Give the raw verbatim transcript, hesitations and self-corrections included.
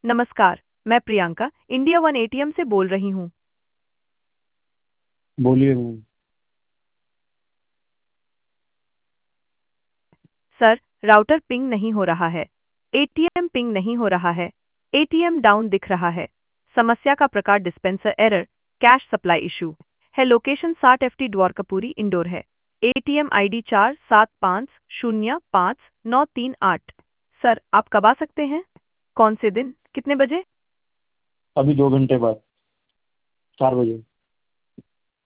नमस्कार, मैं Priyanka India one ATM से बोल रही हूँ। बोलिए मैम। सर, राउटर पिंग नहीं हो रहा है। एटीएम पिंग नहीं हो रहा है। एटीएम डाउन दिख रहा है। समस्या का प्रकार dispenser error, cash supply issue है। लोकेशन साठ एफ टी द्वारकापुरी इंडोर है। एटीएम आईडी चार सात पाँच शून्य पाँच नौ तीन आठ। सर, आप कब आ सकते हैं? कौन से दिन, कितने बजे? अभी दो घंटे बाद, चार बजे।